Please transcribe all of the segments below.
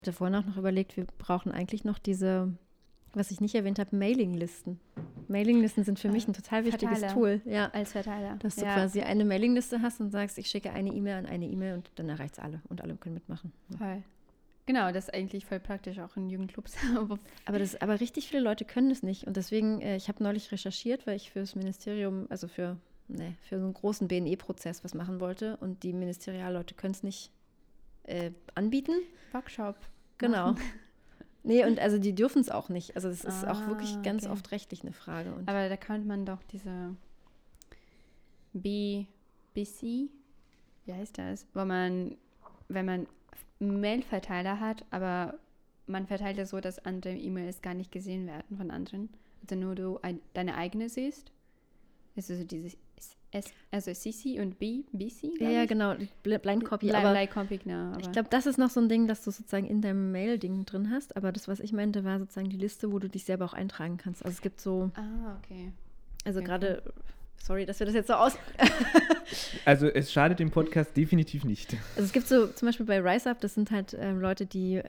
Ich habe vorhin auch noch überlegt, wir brauchen eigentlich noch diese, was ich nicht erwähnt habe, Mailinglisten. Mailinglisten sind für mich ein total wichtiges Verteiler. Tool. Ja. Als Verteiler. Dass du quasi eine Mailingliste hast und sagst, ich schicke eine E-Mail an eine E-Mail und dann erreicht es alle und alle können mitmachen. Voll. Genau, das ist eigentlich voll praktisch auch in Jugendclubs. aber richtig viele Leute können das nicht und deswegen, ich habe neulich recherchiert, weil ich fürs Ministerium, also für so einen großen BNE-Prozess was machen wollte und die Ministerialleute können es nicht anbieten. Workshop. Genau. Nee, und also die dürfen es auch nicht. Also das ist auch wirklich ganz oft rechtlich eine Frage. Und aber da kann man doch diese BC, wie heißt das? Wo man, wenn man Mailverteiler hat, aber man verteilt es so, dass andere E-Mails gar nicht gesehen werden von anderen. Also nur du deine eigene siehst. Also so dieses also CC und BC. Ja, genau, Blind Copy. Blind Copy, genau. Ich glaube, das ist noch so ein Ding, dass du sozusagen in deinem Mail-Ding drin hast. Aber das, was ich meinte, war sozusagen die Liste, wo du dich selber auch eintragen kannst. Also es gibt so. Okay. Also okay, gerade. Sorry, dass wir das jetzt so aus. Also es schadet dem Podcast definitiv nicht. Also es gibt so zum Beispiel bei RiseUp, das sind halt Leute, die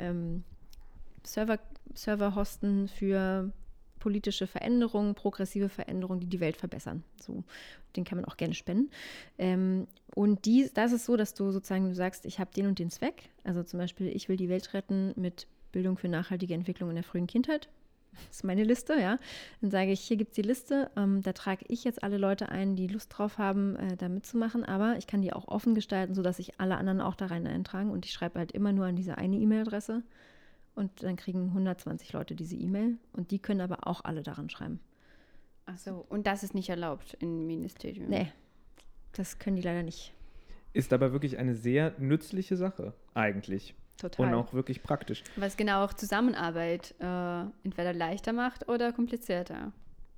Server hosten für politische Veränderungen, progressive Veränderungen, die die Welt verbessern. So, den kann man auch gerne spenden. Und das ist so, dass du sagst, ich habe den und den Zweck. Also zum Beispiel, ich will die Welt retten mit Bildung für nachhaltige Entwicklung in der frühen Kindheit. Das ist meine Liste, ja. Dann sage ich, hier gibt es die Liste. Da trage ich jetzt alle Leute ein, die Lust drauf haben, da mitzumachen. Aber ich kann die auch offen gestalten, sodass sich alle anderen auch da rein eintragen. Und ich schreibe halt immer nur an diese eine E-Mail-Adresse. Und dann kriegen 120 Leute diese E-Mail und die können aber auch alle daran schreiben. Ach so, und das ist nicht erlaubt im Ministerium? Nee, das können die leider nicht. Ist aber wirklich eine sehr nützliche Sache, eigentlich. Total. Und auch wirklich praktisch. Was genau auch Zusammenarbeit entweder leichter macht oder komplizierter.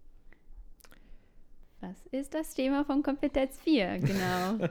Was ist das Thema von Kompetenz 4? Genau.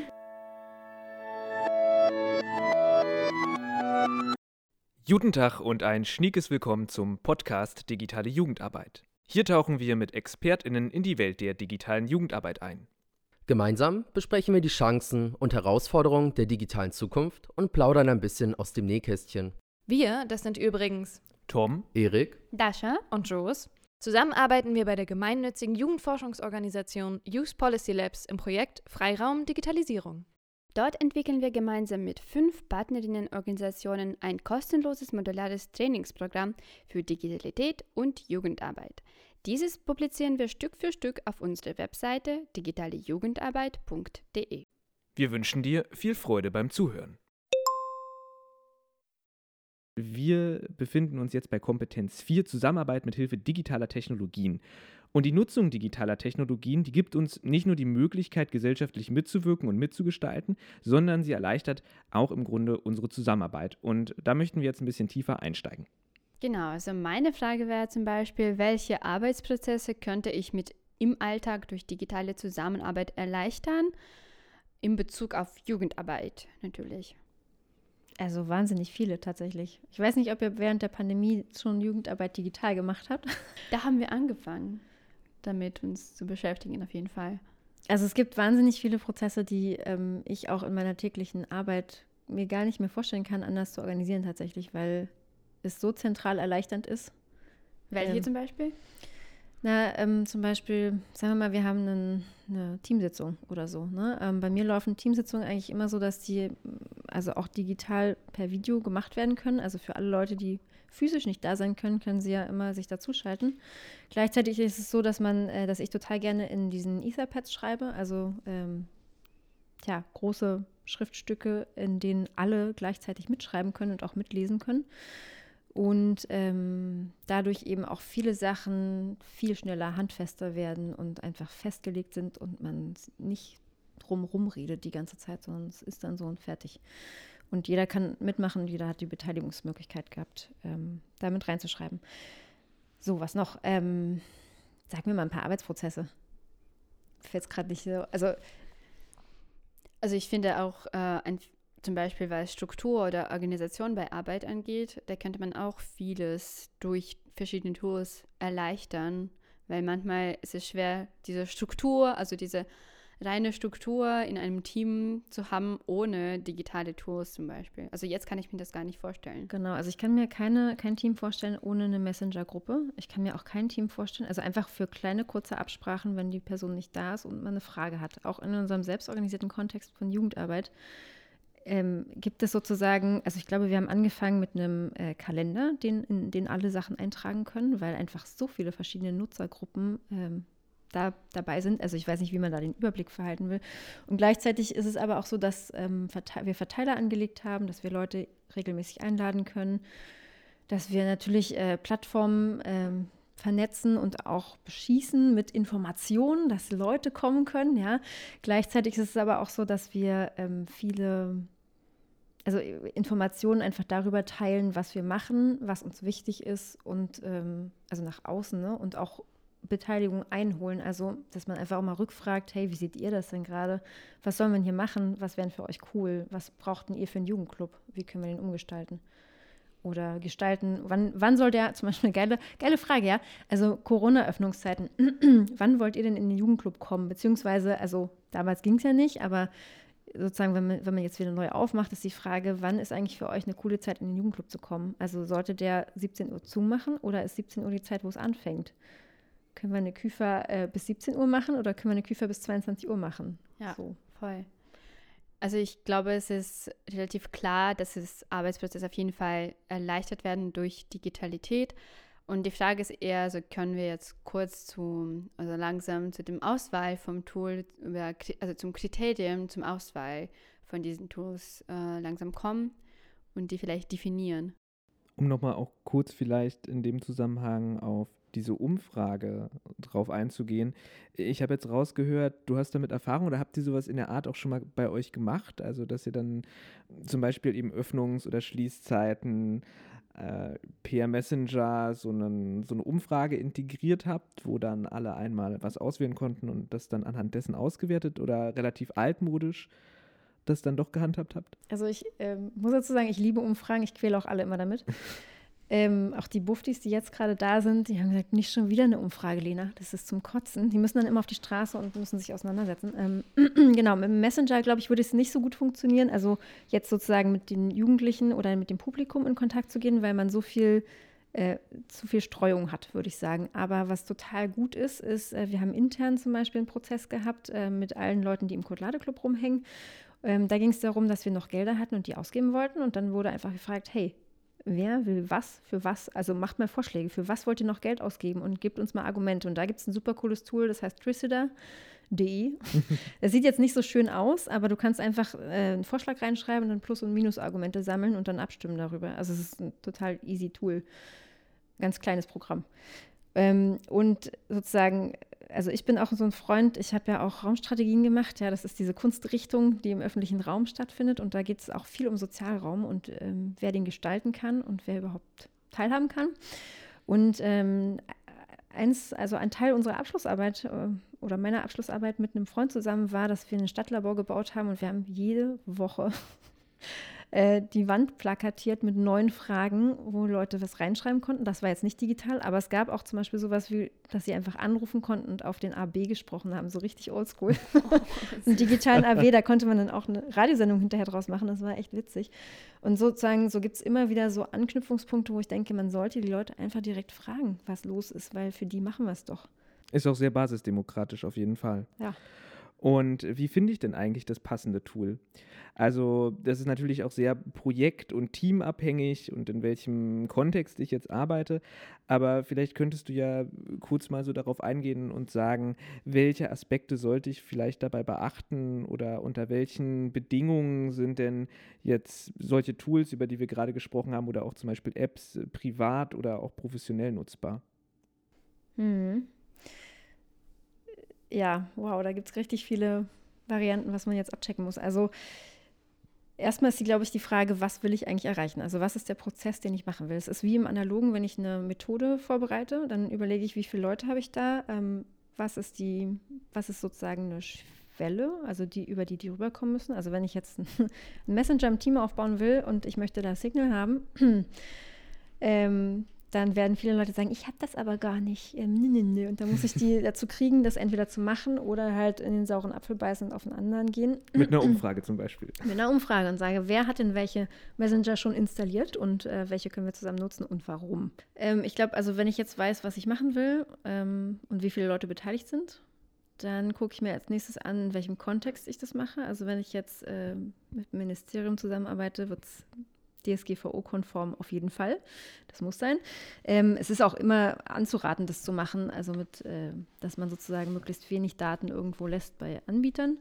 Guten Tag und ein schniekes Willkommen zum Podcast Digitale Jugendarbeit. Hier tauchen wir mit ExpertInnen in die Welt der digitalen Jugendarbeit ein. Gemeinsam besprechen wir die Chancen und Herausforderungen der digitalen Zukunft und plaudern ein bisschen aus dem Nähkästchen. Wir, das sind übrigens Tom, Erik, Dasha und Jos. Zusammen arbeiten wir bei der gemeinnützigen Jugendforschungsorganisation Youth Policy Labs im Projekt Freiraum Digitalisierung. Dort entwickeln wir gemeinsam mit 5 Partnerinnenorganisationen ein kostenloses modulares Trainingsprogramm für Digitalität und Jugendarbeit. Dieses publizieren wir Stück für Stück auf unserer Webseite digitalejugendarbeit.de. wir wünschen dir viel Freude beim Zuhören. Wir befinden uns jetzt bei Kompetenz 4, Zusammenarbeit mit Hilfe digitaler Technologien. Und die Nutzung digitaler Technologien, die gibt uns nicht nur die Möglichkeit, gesellschaftlich mitzuwirken und mitzugestalten, sondern sie erleichtert auch im Grunde unsere Zusammenarbeit. Und da möchten wir jetzt ein bisschen tiefer einsteigen. Genau, also meine Frage wäre zum Beispiel, welche Arbeitsprozesse könnte ich im Alltag durch digitale Zusammenarbeit erleichtern, in Bezug auf Jugendarbeit natürlich. Also wahnsinnig viele tatsächlich. Ich weiß nicht, ob ihr während der Pandemie schon Jugendarbeit digital gemacht habt. Da haben wir angefangen, damit uns zu beschäftigen auf jeden Fall. Also es gibt wahnsinnig viele Prozesse, die ich auch in meiner täglichen Arbeit mir gar nicht mehr vorstellen kann, anders zu organisieren tatsächlich, weil es so zentral erleichternd ist. Welche zum Beispiel? Zum Beispiel, sagen wir mal, wir haben eine Teamsitzung oder so. Ne? Bei mir laufen Teamsitzungen eigentlich immer so, dass die also auch digital per Video gemacht werden können. Also für alle Leute, die physisch nicht da sein können, können sie ja immer sich dazuschalten. Gleichzeitig ist es so, dass ich total gerne in diesen Etherpads schreibe, also große Schriftstücke, in denen alle gleichzeitig mitschreiben können und auch mitlesen können. Und dadurch eben auch viele Sachen viel schneller handfester werden und einfach festgelegt sind und man nicht drumherum redet die ganze Zeit, sondern es ist dann so und fertig. Und jeder kann mitmachen, jeder hat die Beteiligungsmöglichkeit gehabt, da mit reinzuschreiben. So, was noch? Sag mir mal ein paar Arbeitsprozesse. Fällt es gerade nicht so. Also ich finde auch zum Beispiel, was Struktur oder Organisation bei Arbeit angeht, da könnte man auch vieles durch verschiedene Tools erleichtern, weil manchmal ist es schwer, diese Struktur, also diese reine Struktur in einem Team zu haben, ohne digitale Tools zum Beispiel. Also jetzt kann ich mir das gar nicht vorstellen. Genau, also ich kann mir kein Team vorstellen ohne eine Messenger-Gruppe. Ich kann mir auch kein Team vorstellen, also einfach für kleine, kurze Absprachen, wenn die Person nicht da ist und man eine Frage hat. Auch in unserem selbstorganisierten Kontext von Jugendarbeit gibt es sozusagen, also ich glaube, wir haben angefangen mit einem Kalender, in den alle Sachen eintragen können, weil einfach so viele verschiedene Nutzergruppen da dabei sind. Also ich weiß nicht, wie man da den Überblick verhalten will. Und gleichzeitig ist es aber auch so, dass wir Verteiler angelegt haben, dass wir Leute regelmäßig einladen können, dass wir natürlich Plattformen vernetzen und auch beschießen mit Informationen, dass Leute kommen können. Ja. Gleichzeitig ist es aber auch so, dass wir viele Informationen einfach darüber teilen, was wir machen, was uns wichtig ist und also nach außen, ne? Und auch Beteiligung einholen. Also, dass man einfach auch mal rückfragt, hey, wie seht ihr das denn gerade? Was sollen wir hier machen? Was wäre für euch cool? Was brauchten ihr für einen Jugendclub? Wie können wir den umgestalten? Oder gestalten, wann soll der, zum Beispiel eine geile Frage, ja, also Corona-Öffnungszeiten, wann wollt ihr denn in den Jugendclub kommen? Beziehungsweise, also damals ging es ja nicht, aber sozusagen, wenn man jetzt wieder neu aufmacht, ist die Frage, wann ist eigentlich für euch eine coole Zeit, in den Jugendclub zu kommen? Also sollte der 17 Uhr zumachen oder ist 17 Uhr die Zeit, wo es anfängt? Können wir eine Küfer bis 17 Uhr machen oder können wir eine Küfer bis 22 Uhr machen? Ja, so. Voll. Also ich glaube, es ist relativ klar, dass das Arbeitsprozess auf jeden Fall erleichtert werden durch Digitalität. Und die Frage ist eher, also können wir jetzt kurz langsam zu dem Auswahl vom Tool, also zum Kriterium, zum Auswahl von diesen Tools langsam kommen und die vielleicht definieren. Um nochmal auch kurz vielleicht in dem Zusammenhang auf diese Umfrage drauf einzugehen. Ich habe jetzt rausgehört, du hast damit Erfahrung oder habt ihr sowas in der Art auch schon mal bei euch gemacht? Also, dass ihr dann zum Beispiel eben Öffnungs- oder Schließzeiten per Messenger so eine Umfrage integriert habt, wo dann alle einmal was auswählen konnten und das dann anhand dessen ausgewertet oder relativ altmodisch das dann doch gehandhabt habt? Also ich muss dazu sagen, ich liebe Umfragen, ich quäle auch alle immer damit. Auch die Buftis, die jetzt gerade da sind, die haben gesagt, nicht schon wieder eine Umfrage, Lena, das ist zum Kotzen. Die müssen dann immer auf die Straße und müssen sich auseinandersetzen. Genau, mit dem Messenger, glaube ich, würde es nicht so gut funktionieren, also jetzt sozusagen mit den Jugendlichen oder mit dem Publikum in Kontakt zu gehen, weil man zu viel Streuung hat, würde ich sagen. Aber was total gut ist, wir haben intern zum Beispiel einen Prozess gehabt mit allen Leuten, die im Kurt-Lade-Club rumhängen. Da ging es darum, dass wir noch Gelder hatten und die ausgeben wollten. Und dann wurde einfach gefragt, hey, wer will was, für was? Also macht mal Vorschläge, für was wollt ihr noch Geld ausgeben und gebt uns mal Argumente. Und da gibt es ein super cooles Tool, das heißt Tricida.de. Das sieht jetzt nicht so schön aus, aber du kannst einfach einen Vorschlag reinschreiben und dann Plus- und Minus-Argumente sammeln und dann abstimmen darüber. Also es ist ein total easy Tool. Ganz kleines Programm. Und sozusagen, also ich bin auch so ein Freund, ich habe ja auch Raumstrategien gemacht, ja, das ist diese Kunstrichtung, die im öffentlichen Raum stattfindet und da geht es auch viel um Sozialraum und wer den gestalten kann und wer überhaupt teilhaben kann. Und ein Teil unserer Abschlussarbeit oder meiner Abschlussarbeit mit einem Freund zusammen war, dass wir ein Stadtlabor gebaut haben und wir haben jede Woche die Wand plakatiert mit 9 Fragen, wo Leute was reinschreiben konnten. Das war jetzt nicht digital, aber es gab auch zum Beispiel sowas wie, dass sie einfach anrufen konnten und auf den AB gesprochen haben, so richtig oldschool. Einen digitalen AB, da konnte man dann auch eine Radiosendung hinterher draus machen, das war echt witzig. Und sozusagen, so gibt es immer wieder so Anknüpfungspunkte, wo ich denke, man sollte die Leute einfach direkt fragen, was los ist, weil für die machen wir es doch. Ist auch sehr basisdemokratisch auf jeden Fall. Ja. Und wie finde ich denn eigentlich das passende Tool? Also das ist natürlich auch sehr projekt- und teamabhängig und in welchem Kontext ich jetzt arbeite. Aber vielleicht könntest du ja kurz mal so darauf eingehen und sagen, welche Aspekte sollte ich vielleicht dabei beachten oder unter welchen Bedingungen sind denn jetzt solche Tools, über die wir gerade gesprochen haben, oder auch zum Beispiel Apps privat oder auch professionell nutzbar? Ja, wow, da gibt es richtig viele Varianten, was man jetzt abchecken muss. Also erstmal ist, glaube ich, die Frage, was will ich eigentlich erreichen? Also was ist der Prozess, den ich machen will? Es ist wie im Analogen, wenn ich eine Methode vorbereite, dann überlege ich, wie viele Leute habe ich da, was ist sozusagen eine Schwelle, also über die rüberkommen müssen. Also wenn ich jetzt ein Messenger im Team aufbauen will und ich möchte da Signal haben, dann werden viele Leute sagen, ich habe das aber gar nicht. Und dann muss ich die dazu kriegen, das entweder zu machen oder halt in den sauren Apfel beißen und auf den anderen gehen. Mit einer Umfrage zum Beispiel. Mit einer Umfrage und sage, wer hat denn welche Messenger schon installiert und welche können wir zusammen nutzen und warum. Ich glaube, also wenn ich jetzt weiß, was ich machen will und wie viele Leute beteiligt sind, dann gucke ich mir als nächstes an, in welchem Kontext ich das mache. Also wenn ich jetzt mit dem Ministerium zusammenarbeite, wird es DSGVO-konform auf jeden Fall. Das muss sein. Es ist auch immer anzuraten, das zu machen, also dass man sozusagen möglichst wenig Daten irgendwo lässt bei Anbietern.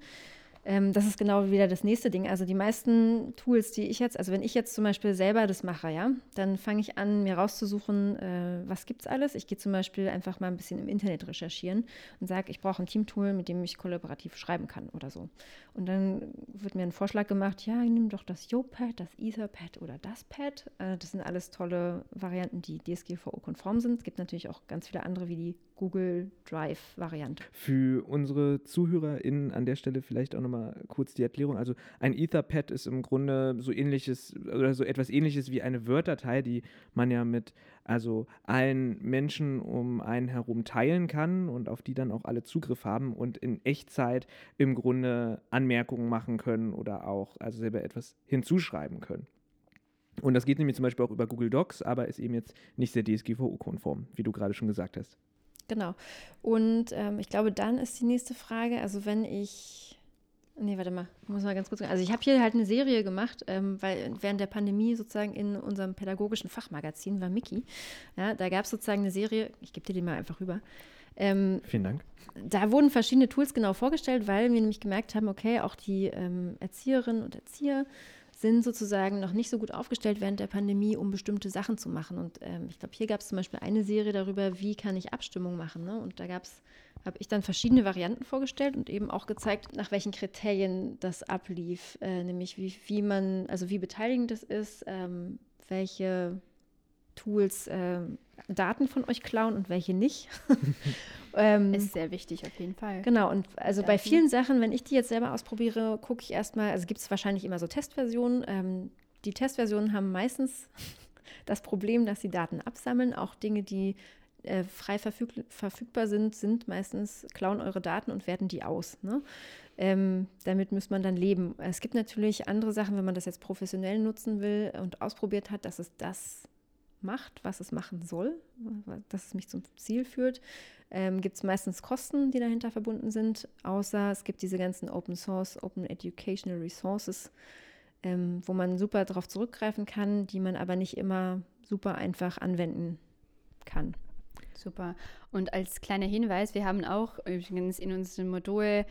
Das ist genau wieder das nächste Ding. Also die meisten Tools, die ich jetzt, also wenn ich jetzt zum Beispiel selber das mache, ja, dann fange ich an, mir rauszusuchen, was gibt es alles. Ich gehe zum Beispiel einfach mal ein bisschen im Internet recherchieren und sage, ich brauche ein Teamtool, mit dem ich kollaborativ schreiben kann oder so. Und dann wird mir ein Vorschlag gemacht, ja, nimm doch das YoPad, das Etherpad oder das Pad. Das sind alles tolle Varianten, die DSGVO-konform sind. Es gibt natürlich auch ganz viele andere, wie die Google Drive-Variante. Für unsere ZuhörerInnen an der Stelle vielleicht auch nochmal kurz die Erklärung. Also ein Etherpad ist im Grunde so ähnliches oder so etwas Ähnliches wie eine Word-Datei, die man ja mit allen Menschen um einen herum teilen kann und auf die dann auch alle Zugriff haben und in Echtzeit im Grunde Anmerkungen machen können oder auch also selber etwas hinzuschreiben können. Und das geht nämlich zum Beispiel auch über Google Docs, aber ist eben jetzt nicht sehr DSGVO-konform, wie du gerade schon gesagt hast. Genau. Und ich glaube, dann ist die nächste Frage, also wenn ich, warte mal, ich muss mal ganz kurz sagen. Also ich habe hier halt eine Serie gemacht, weil während der Pandemie sozusagen in unserem pädagogischen Fachmagazin war Mickey. Ja, da gab es sozusagen eine Serie, ich gebe dir die mal einfach rüber. Vielen Dank. Da wurden verschiedene Tools genau vorgestellt, weil wir nämlich gemerkt haben, okay, auch die Erzieherinnen und Erzieher sind sozusagen noch nicht so gut aufgestellt während der Pandemie, um bestimmte Sachen zu machen. Und ich glaube, hier gab es zum Beispiel eine Serie darüber, wie kann ich Abstimmung machen. Ne? Und da habe ich dann verschiedene Varianten vorgestellt und eben auch gezeigt, nach welchen Kriterien das ablief. Nämlich wie beteiligend das ist, welche Tools Daten von euch klauen und welche nicht. Ist sehr wichtig auf jeden Fall. Genau, und also bei vielen Sachen, wenn ich die jetzt selber ausprobiere, gucke ich erstmal, also gibt es wahrscheinlich immer so Testversionen. Die Testversionen haben meistens das Problem, dass sie Daten absammeln. Auch Dinge, die frei verfügbar sind meistens, klauen eure Daten und werten die aus. Ne? Damit muss man dann leben. Es gibt natürlich andere Sachen, wenn man das jetzt professionell nutzen will und ausprobiert hat, dass es das macht, was es machen soll, dass es mich zum Ziel führt, gibt es meistens Kosten, die dahinter verbunden sind, außer es gibt diese ganzen Open Source, Open Educational Resources, wo man super darauf zurückgreifen kann, die man aber nicht immer super einfach anwenden kann. Super. Und als kleiner Hinweis, wir haben auch übrigens in unserem Modul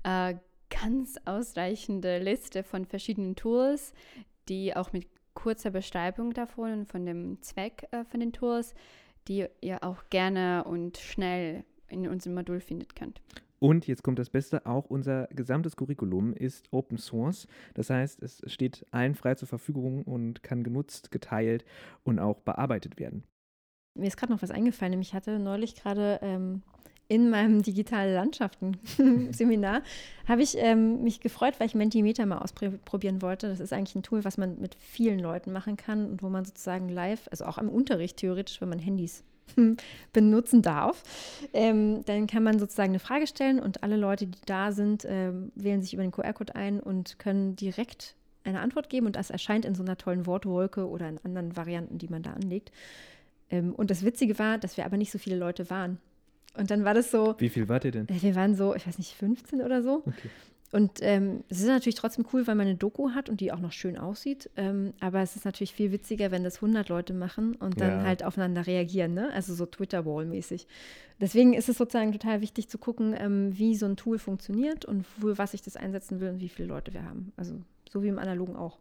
ganz ausreichende Liste von verschiedenen Tools, die auch mit kurzer Beschreibung davon und von dem Zweck von den Tools, die ihr auch gerne und schnell in unserem Modul findet könnt. Und jetzt kommt das Beste, auch unser gesamtes Curriculum ist Open Source. Das heißt, es steht allen frei zur Verfügung und kann genutzt, geteilt und auch bearbeitet werden. Mir ist gerade noch was eingefallen, nämlich ich hatte neulich gerade in meinem digitale Landschaften-Seminar habe ich mich gefreut, weil ich Mentimeter mal ausprobieren wollte. Das ist eigentlich ein Tool, was man mit vielen Leuten machen kann und wo man sozusagen live, also auch im Unterricht theoretisch, wenn man Handys benutzen darf, dann kann man sozusagen eine Frage stellen und alle Leute, die da sind, wählen sich über den QR-Code ein und können direkt eine Antwort geben und das erscheint in so einer tollen Wortwolke oder in anderen Varianten, die man da anlegt. Und das Witzige war, dass wir aber nicht so viele Leute waren. Und dann war das so. Wie viel wart ihr denn? Wir waren so, ich weiß nicht, 15 oder so. Okay. Und es ist natürlich trotzdem cool, weil man eine Doku hat und die auch noch schön aussieht. Aber es ist natürlich viel witziger, wenn das 100 Leute machen und dann halt aufeinander reagieren, ne? Also so Twitter-Wall-mäßig. Deswegen ist es sozusagen total wichtig zu gucken, wie so ein Tool funktioniert und für was ich das einsetzen will und wie viele Leute wir haben. Also so wie im Analogen auch.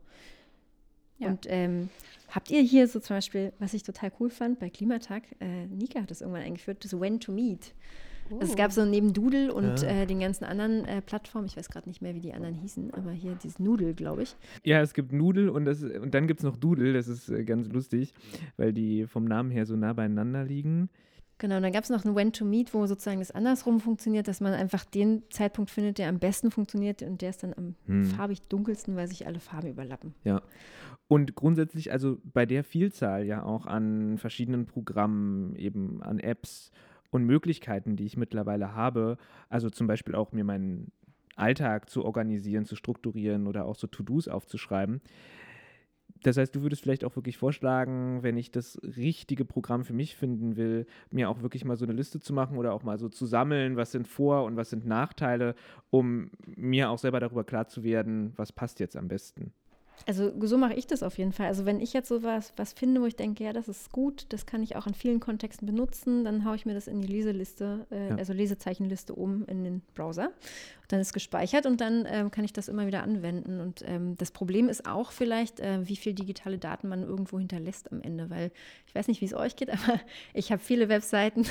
Ja. Und habt ihr hier so zum Beispiel, was ich total cool fand, bei Klimatag, Nika hat das irgendwann eingeführt, das When to Meet. Also es gab so neben Doodle und den ganzen anderen Plattformen, ich weiß gerade nicht mehr, wie die anderen hießen, aber hier dieses Noodle, glaube ich. Ja, es gibt Noodle und dann gibt es noch Doodle, das ist ganz lustig, weil die vom Namen her so nah beieinander liegen. Genau, und dann gab es noch ein When to Meet, wo sozusagen das andersrum funktioniert, dass man einfach den Zeitpunkt findet, der am besten funktioniert und der ist dann am farbig dunkelsten, weil sich alle Farben überlappen. Ja. Und grundsätzlich, also bei der Vielzahl ja auch an verschiedenen Programmen, eben an Apps und Möglichkeiten, die ich mittlerweile habe, also zum Beispiel auch mir meinen Alltag zu organisieren, zu strukturieren oder auch so To-Dos aufzuschreiben. Das heißt, du würdest vielleicht auch wirklich vorschlagen, wenn ich das richtige Programm für mich finden will, mir auch wirklich mal so eine Liste zu machen oder auch mal so zu sammeln, was sind Vor- und was sind Nachteile, um mir auch selber darüber klar zu werden, was passt jetzt am besten. Also so mache ich das auf jeden Fall. Also wenn ich jetzt so was finde, wo ich denke, ja, das ist gut, das kann ich auch in vielen Kontexten benutzen, dann haue ich mir das in die Leseliste, also Lesezeichenliste in den Browser. Dann ist gespeichert und dann kann ich das immer wieder anwenden. Und das Problem ist auch vielleicht, wie viel digitale Daten man irgendwo hinterlässt am Ende, weil ich weiß nicht, wie es euch geht, aber ich habe viele Webseiten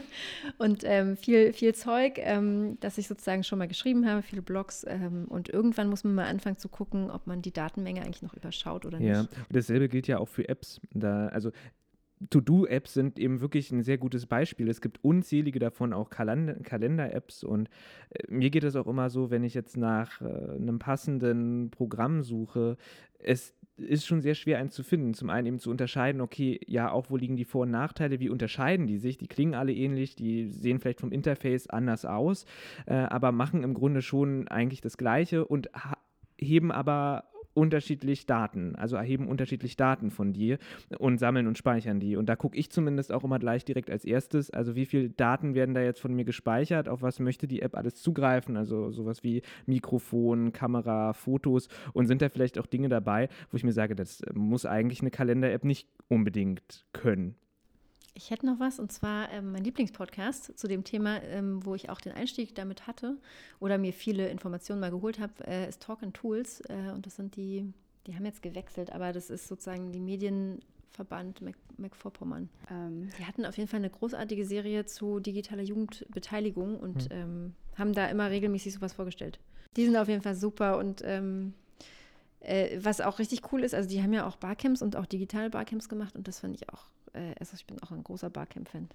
und viel Zeug, das ich sozusagen schon mal geschrieben habe, viele Blogs und irgendwann muss man mal anfangen zu gucken, ob man die Datenmenge eigentlich noch überschaut oder nicht. Ja, und dasselbe gilt ja auch für Apps. Also To-Do-Apps sind eben wirklich ein sehr gutes Beispiel. Es gibt unzählige davon, auch Kalender-Apps und mir geht es auch immer so, wenn ich jetzt nach einem passenden Programm suche, es ist schon sehr schwer, eins zu finden. Zum einen eben zu unterscheiden, okay, ja, auch wo liegen die Vor- und Nachteile, wie unterscheiden die sich? Die klingen alle ähnlich, die sehen vielleicht vom Interface anders aus, aber machen im Grunde schon eigentlich das Gleiche und heben aber unterschiedlich Daten, also erheben unterschiedlich Daten von dir und sammeln und speichern die. Und da gucke ich zumindest auch immer gleich direkt als erstes, also wie viele Daten werden da jetzt von mir gespeichert, auf was möchte die App alles zugreifen, also sowas wie Mikrofon, Kamera, Fotos und sind da vielleicht auch Dinge dabei, wo ich mir sage, das muss eigentlich eine Kalender-App nicht unbedingt können. Ich hätte noch was, und zwar mein Lieblingspodcast zu dem Thema, wo ich auch den Einstieg damit hatte oder mir viele Informationen mal geholt habe, ist Talk and Tools. Und das sind die haben jetzt gewechselt, aber das ist sozusagen die Medienverband Mecklenburg-Vorpommern. Die hatten auf jeden Fall eine großartige Serie zu digitaler Jugendbeteiligung und haben da immer regelmäßig sowas vorgestellt. Die sind auf jeden Fall super und was auch richtig cool ist, also die haben ja auch Barcamps und auch digitale Barcamps gemacht und das fand ich auch, also ich bin auch ein großer Barcamp-Fan.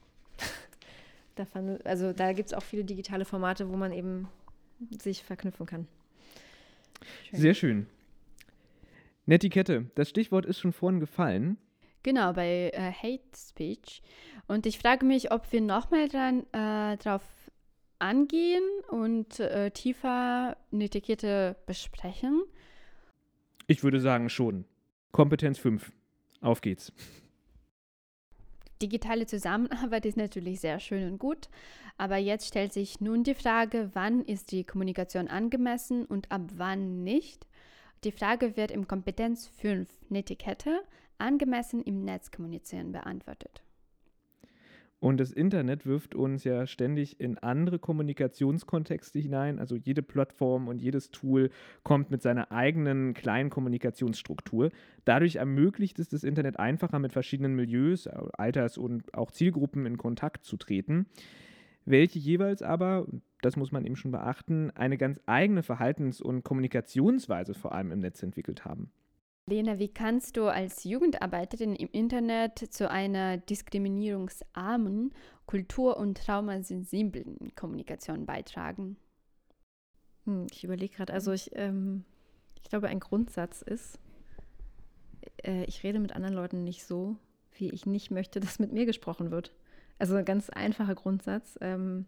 Da gibt es auch viele digitale Formate, wo man eben sich verknüpfen kann. Schön. Sehr schön. Netiquette, das Stichwort ist schon vorhin gefallen. Genau, bei Hate Speech. Und ich frage mich, ob wir nochmal drauf angehen und tiefer Netiquette besprechen. Ich würde sagen schon. Kompetenz 5. Auf geht's. Digitale Zusammenarbeit ist natürlich sehr schön und gut, aber jetzt stellt sich nun die Frage, wann ist die Kommunikation angemessen und ab wann nicht? Die Frage wird im Kompetenz 5 Netiquette angemessen im Netz kommunizieren beantwortet. Und das Internet wirft uns ja ständig in andere Kommunikationskontexte hinein. Also jede Plattform und jedes Tool kommt mit seiner eigenen kleinen Kommunikationsstruktur. Dadurch ermöglicht es das Internet einfacher, mit verschiedenen Milieus, Alters- und auch Zielgruppen in Kontakt zu treten, welche jeweils aber, das muss man eben schon beachten, eine ganz eigene Verhaltens- und Kommunikationsweise vor allem im Netz entwickelt haben. Lena, wie kannst du als Jugendarbeiterin im Internet zu einer diskriminierungsarmen, kultur- und traumasensiblen Kommunikation beitragen? Ich überlege gerade, also ich glaube, ein Grundsatz ist, ich rede mit anderen Leuten nicht so, wie ich nicht möchte, dass mit mir gesprochen wird. Also ein ganz einfacher Grundsatz.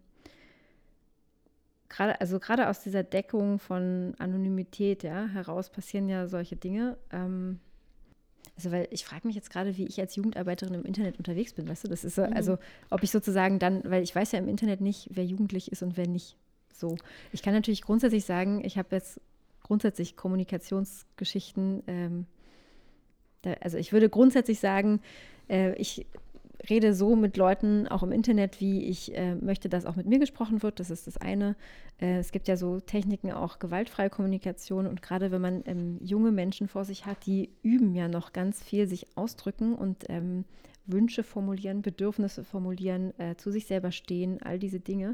Gerade aus dieser Deckung von Anonymität heraus passieren ja solche Dinge. Weil ich frage mich jetzt gerade, wie ich als Jugendarbeiterin im Internet unterwegs bin, weißt du? Das ist so, also ob ich sozusagen dann, weil ich weiß ja im Internet nicht, wer jugendlich ist und wer nicht. So. Ich kann natürlich grundsätzlich sagen, ich habe jetzt grundsätzlich Kommunikationsgeschichten. Ich würde grundsätzlich sagen, ich rede so mit Leuten auch im Internet, wie ich möchte, dass auch mit mir gesprochen wird. Das ist das eine. Es gibt ja so Techniken, auch gewaltfreie Kommunikation. Und gerade wenn man junge Menschen vor sich hat, die üben ja noch ganz viel, sich ausdrücken und Wünsche formulieren, Bedürfnisse formulieren, zu sich selber stehen, all diese Dinge.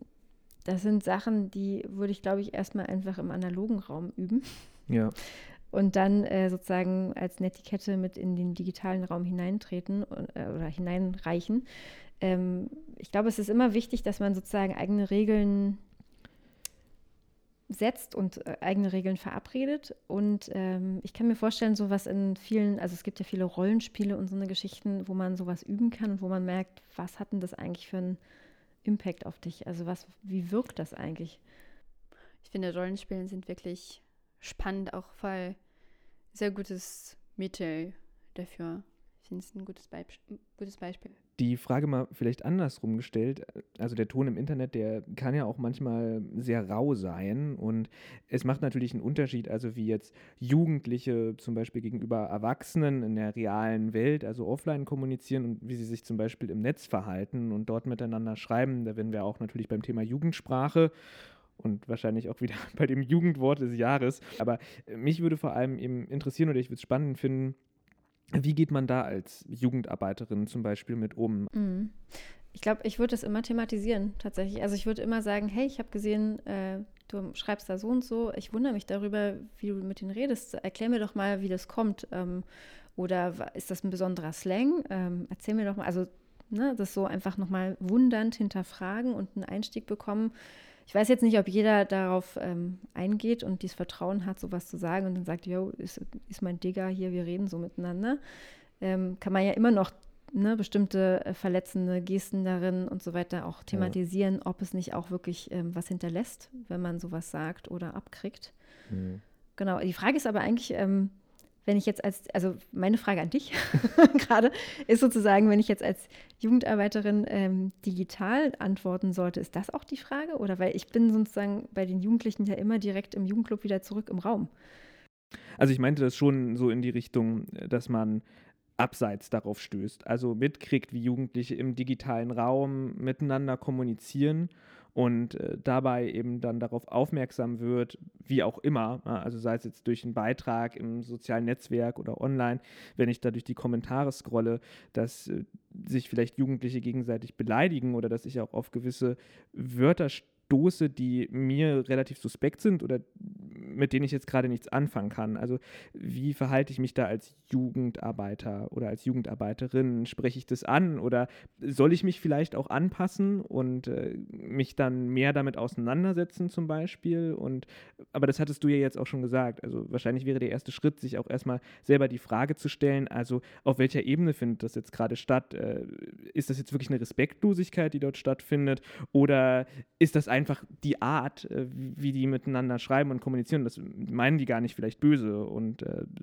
Das sind Sachen, die würde ich, glaube ich, erstmal einfach im analogen Raum üben. Ja. und dann sozusagen als Netiquette mit in den digitalen Raum hineintreten oder hineinreichen. Ich glaube, es ist immer wichtig, dass man sozusagen eigene Regeln setzt und eigene Regeln verabredet. Und ich kann mir vorstellen, sowas in vielen, also es gibt ja viele Rollenspiele und so eine Geschichten, wo man sowas üben kann und wo man merkt, was hat denn das eigentlich für einen Impact auf dich? Also wie wirkt das eigentlich? Ich finde, Rollenspiele sind wirklich spannend, auch voll sehr gutes Mittel dafür. Ich finde es ein gutes Beispiel. Die Frage mal vielleicht andersrum gestellt, also der Ton im Internet, der kann ja auch manchmal sehr rau sein und es macht natürlich einen Unterschied, also wie jetzt Jugendliche zum Beispiel gegenüber Erwachsenen in der realen Welt, also offline kommunizieren und wie sie sich zum Beispiel im Netz verhalten und dort miteinander schreiben. Da wären wir auch natürlich beim Thema Jugendsprache und wahrscheinlich auch wieder bei dem Jugendwort des Jahres. Aber mich würde vor allem eben interessieren oder ich würde es spannend finden, wie geht man da als Jugendarbeiterin zum Beispiel mit um? Ich glaube, ich würde das immer thematisieren, tatsächlich. Also ich würde immer sagen, hey, ich habe gesehen, du schreibst da so und so. Ich wundere mich darüber, wie du mit denen redest. Erklär mir doch mal, wie das kommt. Oder ist das ein besonderer Slang? Erzähl mir doch mal. Also das so einfach nochmal wundernd hinterfragen und einen Einstieg bekommen. Ich weiß jetzt nicht, ob jeder darauf eingeht und dieses Vertrauen hat, sowas zu sagen und dann sagt, yo, ist mein Digger hier, wir reden so miteinander. Kann man ja immer noch bestimmte verletzende Gesten darin und so weiter auch thematisieren, ob es nicht auch wirklich was hinterlässt, wenn man sowas sagt oder abkriegt. Genau, die Frage ist aber eigentlich, wenn ich jetzt also meine Frage an dich gerade ist sozusagen, wenn ich jetzt als Jugendarbeiterin digital antworten sollte, ist das auch die Frage? Oder weil ich bin sozusagen bei den Jugendlichen ja immer direkt im Jugendclub wieder zurück im Raum. Also ich meinte das schon so in die Richtung, dass man abseits darauf stößt, also mitkriegt, wie Jugendliche im digitalen Raum miteinander kommunizieren und dabei eben dann darauf aufmerksam wird, wie auch immer, also sei es jetzt durch einen Beitrag im sozialen Netzwerk oder online, wenn ich da durch die Kommentare scrolle, dass sich vielleicht Jugendliche gegenseitig beleidigen oder dass ich auch auf gewisse Wörter stoße, die mir relativ suspekt sind oder mit denen ich jetzt gerade nichts anfangen kann. Also wie verhalte ich mich da als Jugendarbeiter oder als Jugendarbeiterin? Spreche ich das an oder soll ich mich vielleicht auch anpassen und mich dann mehr damit auseinandersetzen zum Beispiel? Aber das hattest du ja jetzt auch schon gesagt. Also wahrscheinlich wäre der erste Schritt, sich auch erstmal selber die Frage zu stellen, also auf welcher Ebene findet das jetzt gerade statt? Ist das jetzt wirklich eine Respektlosigkeit, die dort stattfindet? Oder ist das einfach die Art, wie die miteinander schreiben und kommunizieren? Das meinen die gar nicht vielleicht böse und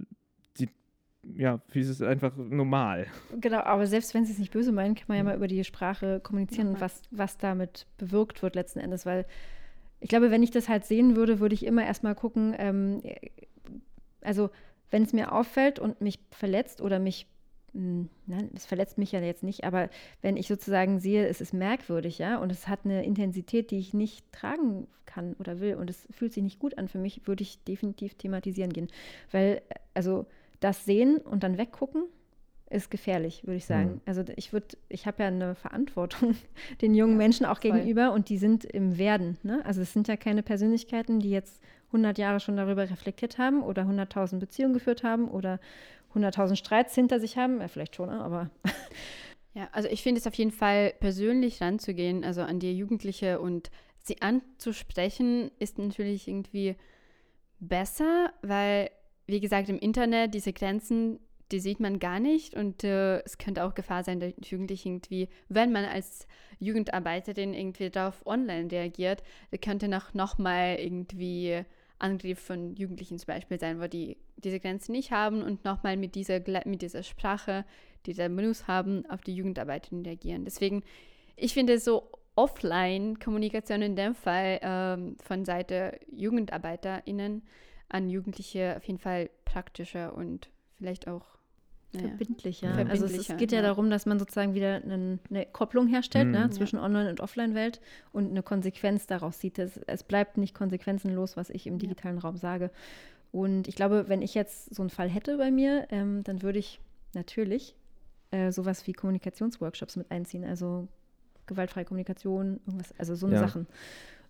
für sie ist es einfach normal. Genau, aber selbst wenn sie es nicht böse meinen, kann man ja mal über die Sprache kommunizieren und was damit bewirkt wird letzten Endes, weil ich glaube, wenn ich das halt sehen würde, würde ich immer erstmal gucken, also wenn es mir auffällt und mich verletzt oder nein, es verletzt mich ja jetzt nicht, aber wenn ich sozusagen sehe, es ist merkwürdig, ja, und es hat eine Intensität, die ich nicht tragen kann oder will und es fühlt sich nicht gut an für mich, würde ich definitiv thematisieren gehen. Weil, also das sehen und dann weggucken ist gefährlich, würde ich sagen. Also ich habe ja eine Verantwortung den jungen Menschen auch gegenüber und die sind im Werden, ne? Also es sind ja keine Persönlichkeiten, die jetzt 100 Jahre schon darüber reflektiert haben oder 100.000 Beziehungen geführt haben oder 100.000 Streits hinter sich haben, vielleicht schon, aber ja, also ich finde es auf jeden Fall persönlich ranzugehen, also an die Jugendliche und sie anzusprechen, ist natürlich irgendwie besser, weil, wie gesagt, im Internet diese Grenzen, die sieht man gar nicht und es könnte auch Gefahr sein, dass Jugendliche irgendwie, wenn man als Jugendarbeiterin irgendwie darauf online reagiert, könnte noch mal irgendwie Angriff von Jugendlichen zum Beispiel sein, wo die diese Grenzen nicht haben und nochmal mit dieser Sprache, die sie benutzt haben, auf die Jugendarbeiterinnen reagieren. Deswegen, ich finde so Offline-Kommunikation in dem Fall von Seite JugendarbeiterInnen an Jugendliche auf jeden Fall praktischer und vielleicht auch verbindlicher. Also es geht ja darum, dass man sozusagen wieder eine Kopplung herstellt zwischen Online- und Offline-Welt und eine Konsequenz daraus sieht. Es bleibt nicht konsequenzenlos, was ich im digitalen Raum sage. Und ich glaube, wenn ich jetzt so einen Fall hätte bei mir, dann würde ich natürlich sowas wie Kommunikationsworkshops mit einziehen, also gewaltfreie Kommunikation, irgendwas, also so eine Sachen.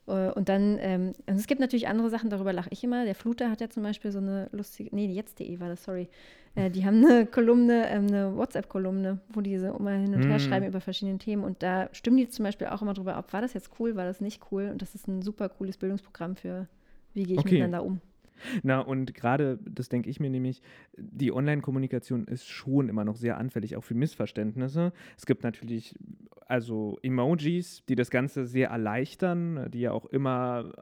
Und dann, es gibt natürlich andere Sachen, darüber lache ich immer. Der Fluter hat ja zum Beispiel so eine lustige, jetzt.de war das, sorry. Die haben eine Kolumne, eine WhatsApp-Kolumne, wo die so immer hin und her schreiben über verschiedene Themen. Und da stimmen die zum Beispiel auch immer drüber ab, war das jetzt cool, war das nicht cool? Und das ist ein super cooles Bildungsprogramm für, wie gehe ich miteinander um. Na, und gerade, das denke ich mir nämlich, die Online-Kommunikation ist schon immer noch sehr anfällig, auch für Missverständnisse. Es gibt natürlich also Emojis, die das Ganze sehr erleichtern, die ja auch immer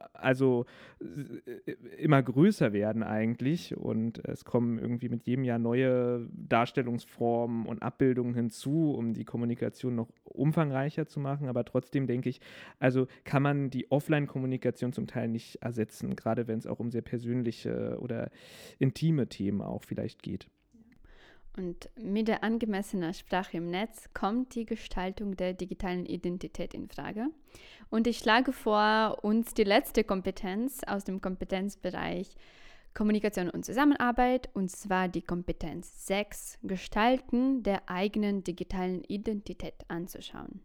größer werden eigentlich. Und es kommen irgendwie mit jedem Jahr neue Darstellungsformen und Abbildungen hinzu, um die Kommunikation noch umfangreicher zu machen. Aber trotzdem denke ich, also kann man die Offline-Kommunikation zum Teil nicht ersetzen, gerade wenn es auch um sehr persönliche oder intime Themen auch vielleicht geht. Und mit der angemessenen Sprache im Netz kommt die Gestaltung der digitalen Identität in Frage. Und ich schlage vor, uns die letzte Kompetenz aus dem Kompetenzbereich Kommunikation und Zusammenarbeit, und zwar die Kompetenz 6, Gestalten der eigenen digitalen Identität anzuschauen.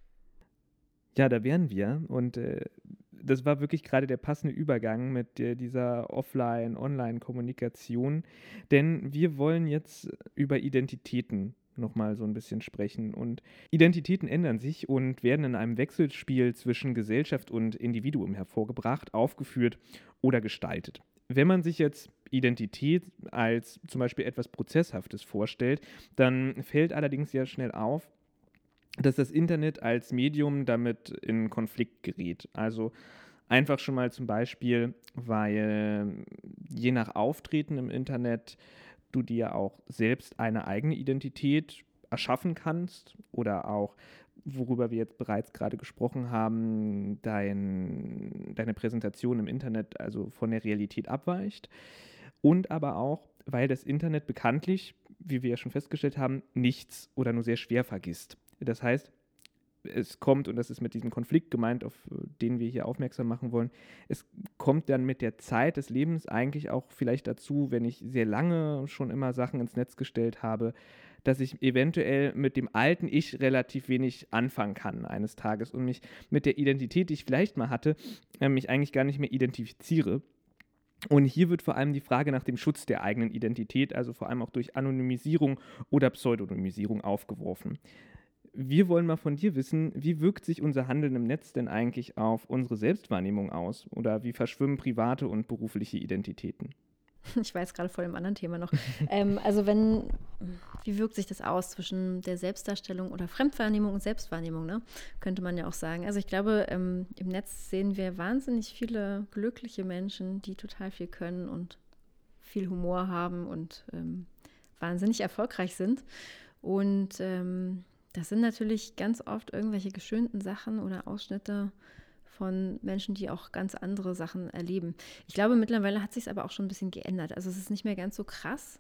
Ja, da wären wir. Und das war wirklich gerade der passende Übergang mit dieser Offline-Online-Kommunikation. Denn wir wollen jetzt über Identitäten nochmal so ein bisschen sprechen. Und Identitäten ändern sich und werden in einem Wechselspiel zwischen Gesellschaft und Individuum hervorgebracht, aufgeführt oder gestaltet. Wenn man sich jetzt Identität als zum Beispiel etwas Prozesshaftes vorstellt, dann fällt allerdings sehr schnell auf, dass das Internet als Medium damit in Konflikt gerät. Also einfach schon mal zum Beispiel, weil je nach Auftreten im Internet du dir auch selbst eine eigene Identität erschaffen kannst oder auch, worüber wir jetzt bereits gerade gesprochen haben, deine Präsentation im Internet also von der Realität abweicht. Und aber auch, weil das Internet bekanntlich, wie wir ja schon festgestellt haben, nichts oder nur sehr schwer vergisst. Das heißt, es kommt, und das ist mit diesem Konflikt gemeint, auf den wir hier aufmerksam machen wollen, es kommt dann mit der Zeit des Lebens eigentlich auch vielleicht dazu, wenn ich sehr lange schon immer Sachen ins Netz gestellt habe, dass ich eventuell mit dem alten Ich relativ wenig anfangen kann eines Tages und mich mit der Identität, die ich vielleicht mal hatte, mich eigentlich gar nicht mehr identifiziere. Und hier wird vor allem die Frage nach dem Schutz der eigenen Identität, also vor allem auch durch Anonymisierung oder Pseudonymisierung aufgeworfen. Wir wollen mal von dir wissen, wie wirkt sich unser Handeln im Netz denn eigentlich auf unsere Selbstwahrnehmung aus? Oder wie verschwimmen private und berufliche Identitäten? Ich war jetzt gerade vor dem anderen Thema noch. Wie wirkt sich das aus zwischen der Selbstdarstellung oder Fremdwahrnehmung und Selbstwahrnehmung, ne? Könnte man ja auch sagen. Also ich glaube, im Netz sehen wir wahnsinnig viele glückliche Menschen, die total viel können und viel Humor haben und wahnsinnig erfolgreich sind. Und das sind natürlich ganz oft irgendwelche geschönten Sachen oder Ausschnitte von Menschen, die auch ganz andere Sachen erleben. Ich glaube, mittlerweile hat sich es aber auch schon ein bisschen geändert. Also es ist nicht mehr ganz so krass.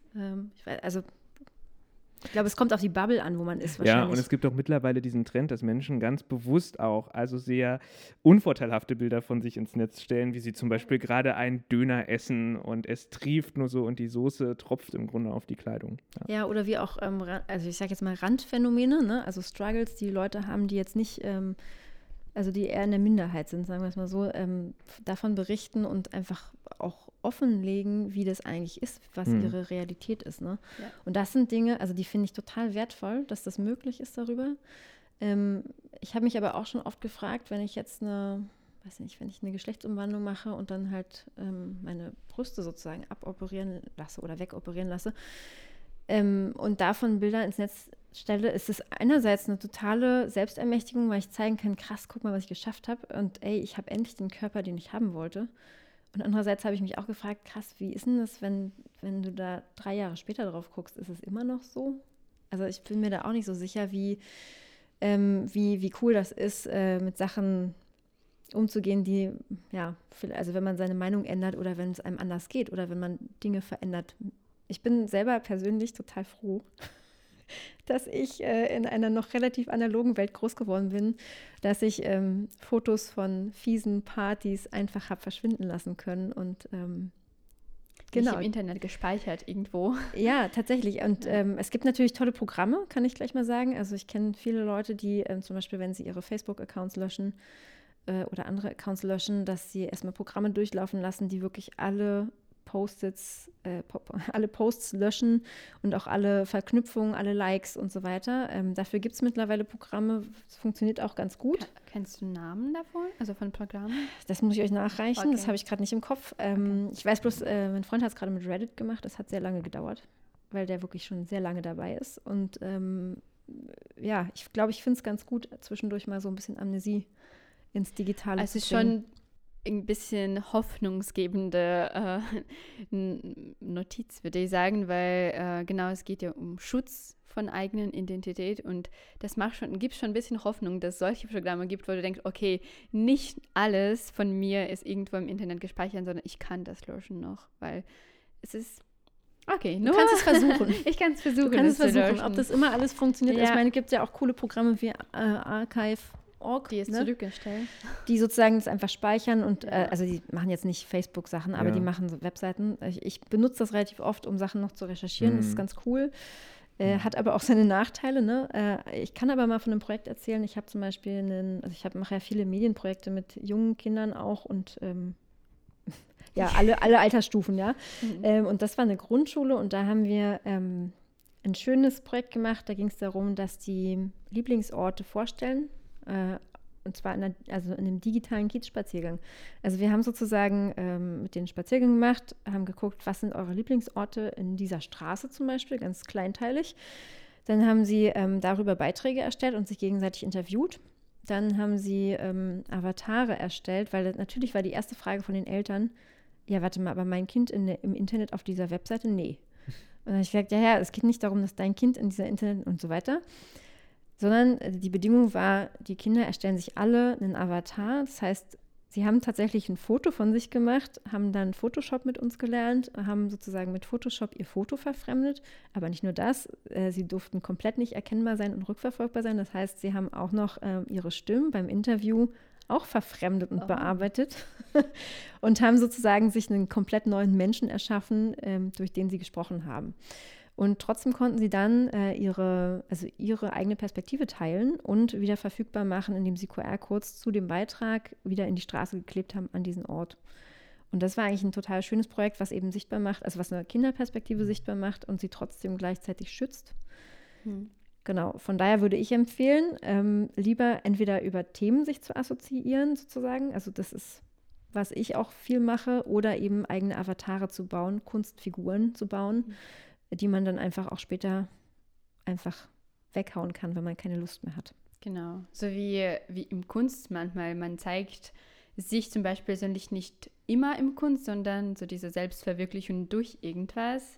Ich glaube, es kommt auf die Bubble an, wo man ist wahrscheinlich. Ja, und es gibt auch mittlerweile diesen Trend, dass Menschen ganz bewusst auch also sehr unvorteilhafte Bilder von sich ins Netz stellen, wie sie zum Beispiel gerade einen Döner essen und es trieft nur so und die Soße tropft im Grunde auf die Kleidung. Ja, oder wie auch, also ich sage jetzt mal Randphänomene, ne? Also Struggles, die Leute haben, die jetzt nicht, also die eher in der Minderheit sind, sagen wir es mal so, davon berichten und einfach auch offenlegen, wie das eigentlich ist, was ihre Realität ist. Ne? Ja. Und das sind Dinge, also die finde ich total wertvoll, dass das möglich ist darüber. Ich habe mich aber auch schon oft gefragt, wenn ich jetzt wenn ich eine Geschlechtsumwandlung mache und dann halt meine Brüste sozusagen aboperieren lasse oder wegoperieren lasse und davon Bilder ins Netz stelle, ist es einerseits eine totale Selbstermächtigung, weil ich zeigen kann, krass, guck mal, was ich geschafft habe und ey, ich habe endlich den Körper, den ich haben wollte. Und andererseits habe ich mich auch gefragt, krass, wie ist denn das, wenn du da 3 Jahre später drauf guckst, ist es immer noch so? Also ich bin mir da auch nicht so sicher, wie cool das ist, mit Sachen umzugehen, die, ja, also wenn man seine Meinung ändert oder wenn es einem anders geht oder wenn man Dinge verändert. Ich bin selber persönlich total froh, dass ich in einer noch relativ analogen Welt groß geworden bin, dass ich Fotos von fiesen Partys einfach habe verschwinden lassen können und genau. Nicht im Internet gespeichert irgendwo. Ja, tatsächlich. Und es gibt natürlich tolle Programme, kann ich gleich mal sagen. Also ich kenne viele Leute, die zum Beispiel, wenn sie ihre Facebook-Accounts löschen, oder andere Accounts löschen, dass sie erstmal Programme durchlaufen lassen, die wirklich alle Posts löschen und auch alle Verknüpfungen, alle Likes und so weiter. Dafür gibt es mittlerweile Programme. Das funktioniert auch ganz gut. Kennst du Namen davon? Also von Programmen? Das muss ich euch nachreichen. Okay. Das habe ich gerade nicht im Kopf. Ich weiß bloß, mein Freund hat es gerade mit Reddit gemacht. Das hat sehr lange gedauert, weil der wirklich schon sehr lange dabei ist. Und ja, ich glaube, ich finde es ganz gut, zwischendurch mal so ein bisschen Amnesie ins Digitale Also zu bringen. schon ein bisschen hoffnungsgebende Notiz, würde ich sagen, weil genau, es geht ja um Schutz von eigenen Identität und das gibt schon ein bisschen Hoffnung, dass es solche Programme gibt, wo du denkst, okay, nicht alles von mir ist irgendwo im Internet gespeichert, sondern ich kann das löschen noch, weil es ist okay, Du kannst es versuchen. Ich kann es versuchen. Du kannst es zu versuchen. löschen. Ob das immer alles funktioniert. Ja. Ich meine, es gibt ja auch coole Programme wie Archive.org, die es ne? zurückstellen. Die sozusagen das einfach speichern und also die machen jetzt nicht Facebook-Sachen, aber Ja. die machen so Webseiten. Ich benutze das relativ oft, um Sachen noch zu recherchieren. Das ist ganz cool. Hat aber auch seine Nachteile. Ne? Ich kann aber mal von einem Projekt erzählen. Ich habe zum Beispiel mache ja viele Medienprojekte mit jungen Kindern auch und ja, alle Altersstufen, ja. Und das war eine Grundschule und da haben wir ein schönes Projekt gemacht. Da ging es darum, dass die Lieblingsorte vorstellen. Und zwar in einem digitalen Kiezspaziergang. Also wir haben sozusagen mit denen Spaziergang gemacht, haben geguckt, was sind eure Lieblingsorte in dieser Straße zum Beispiel, ganz kleinteilig. Dann haben sie darüber Beiträge erstellt und sich gegenseitig interviewt. Dann haben sie Avatare erstellt, weil natürlich war die erste Frage von den Eltern, ja, warte mal, aber mein Kind im Internet auf dieser Webseite, nee. Und dann habe ich gesagt, ja, es geht nicht darum, dass dein Kind in dieser Internet und so weiter, sondern die Bedingung war, die Kinder erstellen sich alle einen Avatar. Das heißt, sie haben tatsächlich ein Foto von sich gemacht, haben dann Photoshop mit uns gelernt, haben sozusagen mit Photoshop ihr Foto verfremdet. Aber nicht nur das, sie durften komplett nicht erkennbar sein und rückverfolgbar sein. Das heißt, sie haben auch noch ihre Stimmen beim Interview auch verfremdet und bearbeitet und haben sozusagen sich einen komplett neuen Menschen erschaffen, durch den sie gesprochen haben. Und trotzdem konnten sie dann ihre eigene Perspektive teilen und wieder verfügbar machen, indem sie QR-Codes zu dem Beitrag wieder in die Straße geklebt haben an diesen Ort. Und das war eigentlich ein total schönes Projekt, was eben sichtbar macht, also was eine Kinderperspektive sichtbar macht und sie trotzdem gleichzeitig schützt. Genau, von daher würde ich empfehlen, lieber entweder über Themen sich zu assoziieren sozusagen, also das ist, was ich auch viel mache, oder eben eigene Avatare zu bauen, Kunstfiguren zu bauen, die man dann einfach auch später einfach weghauen kann, wenn man keine Lust mehr hat. Genau, so wie im Kunst manchmal, man zeigt sich zum Beispiel persönlich nicht immer im Kunst, sondern so diese Selbstverwirklichung durch irgendwas,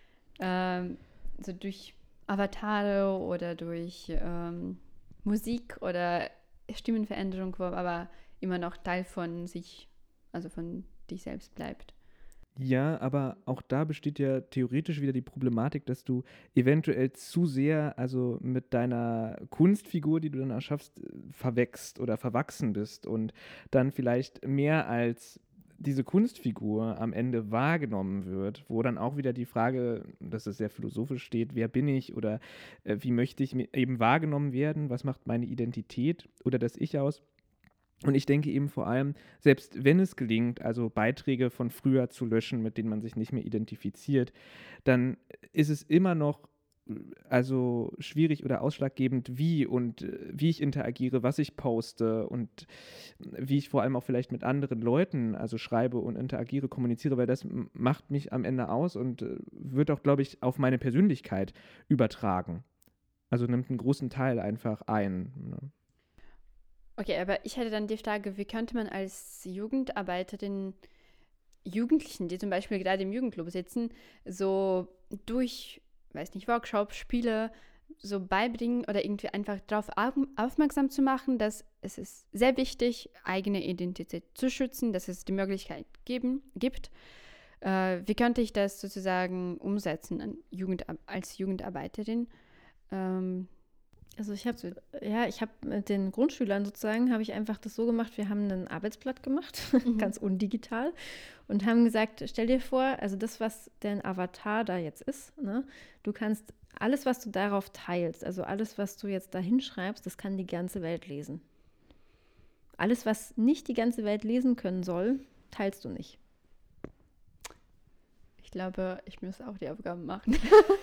so durch Avatare oder durch Musik oder Stimmenveränderung, wo aber immer noch Teil von sich, also von dich selbst bleibt. Ja, aber auch da besteht ja theoretisch wieder die Problematik, dass du eventuell zu sehr, also mit deiner Kunstfigur, die du dann erschaffst, verwächst oder verwachsen bist und dann vielleicht mehr als diese Kunstfigur am Ende wahrgenommen wird, wo dann auch wieder die Frage, dass es sehr philosophisch steht, wer bin ich oder wie möchte ich eben wahrgenommen werden, was macht meine Identität oder das Ich aus? Und ich denke eben vor allem, selbst wenn es gelingt, also Beiträge von früher zu löschen, mit denen man sich nicht mehr identifiziert, dann ist es immer noch also schwierig oder ausschlaggebend, wie ich interagiere, was ich poste und wie ich vor allem auch vielleicht mit anderen Leuten, also schreibe und interagiere, kommuniziere, weil das macht mich am Ende aus und wird auch, glaube ich, auf meine Persönlichkeit übertragen. Also nimmt einen großen Teil einfach ein. Ne? Okay, aber ich hätte dann die Frage, wie könnte man als Jugendarbeiter den Jugendlichen, die zum Beispiel gerade im Jugendclub sitzen, so durch, weiß nicht, Workshops, Spiele so beibringen oder irgendwie einfach darauf aufmerksam zu machen, dass es ist sehr wichtig, eigene Identität zu schützen, dass es die Möglichkeit gibt. Wie könnte ich das sozusagen umsetzen als Jugendarbeiterin? Also ich habe mit den Grundschülern sozusagen, habe ich einfach das so gemacht, wir haben ein Arbeitsblatt gemacht, ganz undigital, und haben gesagt, stell dir vor, also das, was dein Avatar da jetzt ist, ne, du kannst alles, was du darauf teilst, also alles, was du jetzt da hinschreibst, das kann die ganze Welt lesen. alles, was nicht die ganze Welt lesen können soll, teilst du nicht. Ich glaube, ich muss auch die Aufgaben machen.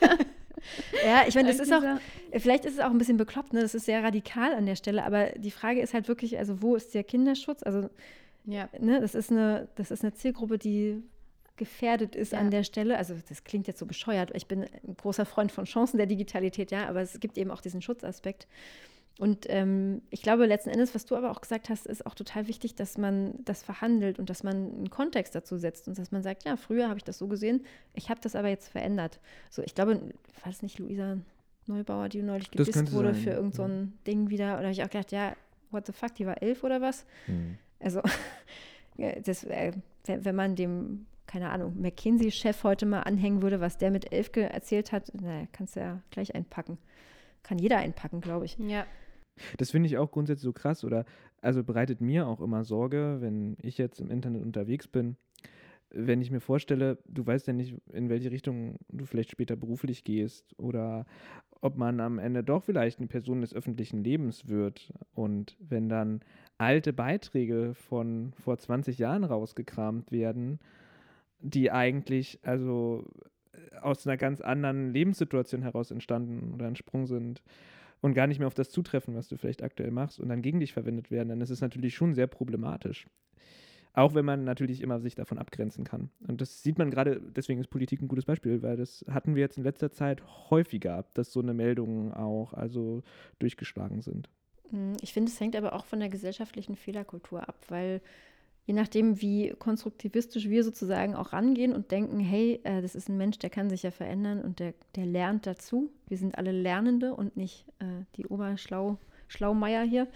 Ja, ich meine, das ist auch, vielleicht ist es auch ein bisschen bekloppt, ne? Das ist sehr radikal an der Stelle, aber die Frage ist halt wirklich, also wo ist der Kinderschutz? Also, Ja. ne, das ist eine Zielgruppe, die gefährdet ist an der Stelle. Also das klingt jetzt so bescheuert. Ich bin ein großer Freund von Chancen der Digitalität, ja, aber es gibt eben auch diesen Schutzaspekt. Und ich glaube, letzten Endes, was du aber auch gesagt hast, ist auch total wichtig, dass man das verhandelt und dass man einen Kontext dazu setzt und dass man sagt, ja, früher habe ich das so gesehen, ich habe das aber jetzt verändert. So, ich glaube, war das nicht Luisa Neubauer, die neulich gedisst wurde für irgend so ein Ding wieder? Oder habe ich auch gedacht, ja, what the fuck, die war 11 oder was? Also, das, wenn man dem, keine Ahnung, McKinsey-Chef heute mal anhängen würde, was der mit 11 erzählt hat, naja, kannst du ja gleich einpacken. Kann jeder einpacken, glaube ich. Ja. Das finde ich auch grundsätzlich so krass oder also bereitet mir auch immer Sorge, wenn ich jetzt im Internet unterwegs bin, wenn ich mir vorstelle, du weißt ja nicht, in welche Richtung du vielleicht später beruflich gehst oder ob man am Ende doch vielleicht eine Person des öffentlichen Lebens wird und wenn dann alte Beiträge von vor 20 Jahren rausgekramt werden, die eigentlich also aus einer ganz anderen Lebenssituation heraus entstanden oder entsprungen sind und gar nicht mehr auf das zutreffen, was du vielleicht aktuell machst und dann gegen dich verwendet werden, dann ist es natürlich schon sehr problematisch. Auch wenn man natürlich immer sich davon abgrenzen kann. Und das sieht man gerade, deswegen ist Politik ein gutes Beispiel, weil das hatten wir jetzt in letzter Zeit häufiger, dass so eine Meldungen auch also durchgeschlagen sind. Ich finde, es hängt aber auch von der gesellschaftlichen Fehlerkultur ab, weil je nachdem, wie konstruktivistisch wir sozusagen auch rangehen und denken, hey, das ist ein Mensch, der kann sich ja verändern und der lernt dazu. Wir sind alle Lernende und nicht die Oberschlaumeier hier.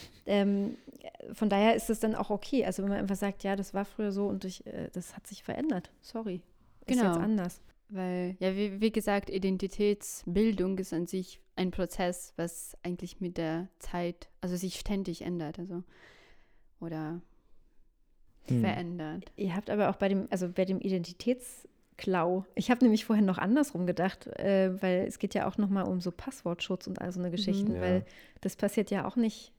Von daher ist es dann auch okay. Also wenn man einfach sagt, ja, das war früher so und das hat sich verändert. Sorry, ist jetzt anders. Weil, ja, wie gesagt, Identitätsbildung ist an sich ein Prozess, was eigentlich mit der Zeit, also sich ständig ändert. Also, oder verändert. Ihr habt aber auch bei dem Identitätsklau, ich habe nämlich vorhin noch andersrum gedacht, weil es geht ja auch nochmal um so Passwortschutz und all so eine Geschichten, weil das passiert ja auch nicht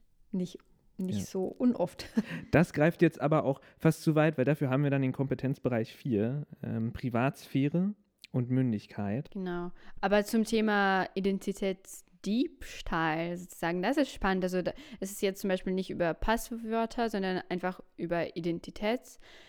so unoft. Das greift jetzt aber auch fast zu weit, weil dafür haben wir dann den Kompetenzbereich 4, Privatsphäre und Mündigkeit. Genau. Aber zum Thema Identitätsdiebstahl sozusagen, das ist spannend. Also es ist jetzt zum Beispiel nicht über Passwörter, sondern einfach über Identität.